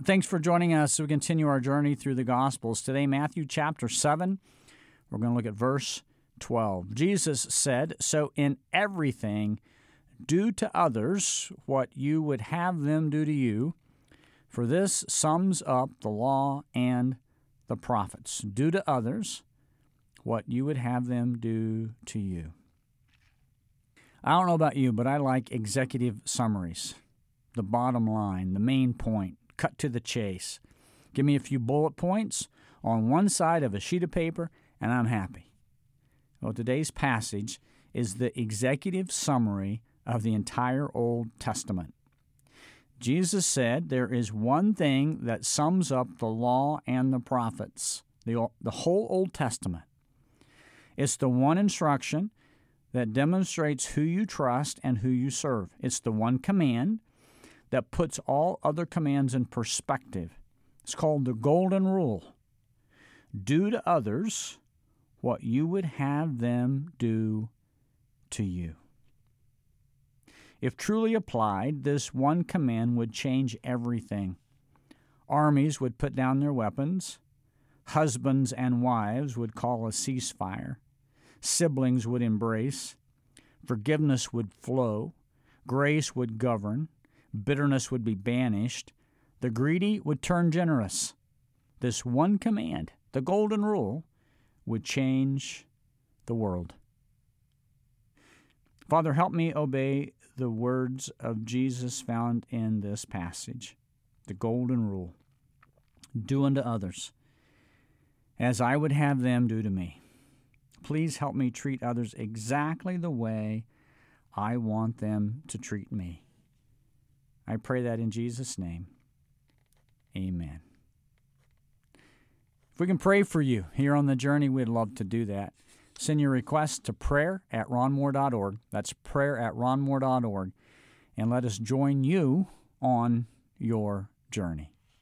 Thanks for joining us as we continue our journey through the Gospels. Today, Matthew chapter 7, we're going to look at verse 12. Jesus said, "So in everything, do to others what you would have them do to you, for this sums up the law and the prophets. Do to others what you would have them do to you." I don't know about you, but I like executive summaries. The bottom line, the main point, cut to the chase. Give me a few bullet points on one side of a sheet of paper, and I'm happy. Well, today's passage is the executive summary of the entire Old Testament. Jesus said there is one thing that sums up the law and the prophets, the whole Old Testament. It's the one instruction that demonstrates who you trust and who you serve. It's the one command that puts all other commands in perspective. It's called the Golden Rule. Do to others what you would have them do to you. If truly applied, this one command would change everything. Armies would put down their weapons. Husbands and wives would call a ceasefire. Siblings would embrace. Forgiveness would flow. Grace would govern. Bitterness would be banished. The greedy would turn generous. This one command, the Golden Rule, would change the world. Father, help me obey the words of Jesus found in this passage, the Golden Rule. Do unto others as I would have them do to me. Please help me treat others exactly the way I want them to treat me. I pray that in Jesus' name. Amen. If we can pray for you here on the journey, we'd love to do that. Send your request to prayer@ronmoore.org. That's prayer@ronmoore.org. And let us join you on your journey.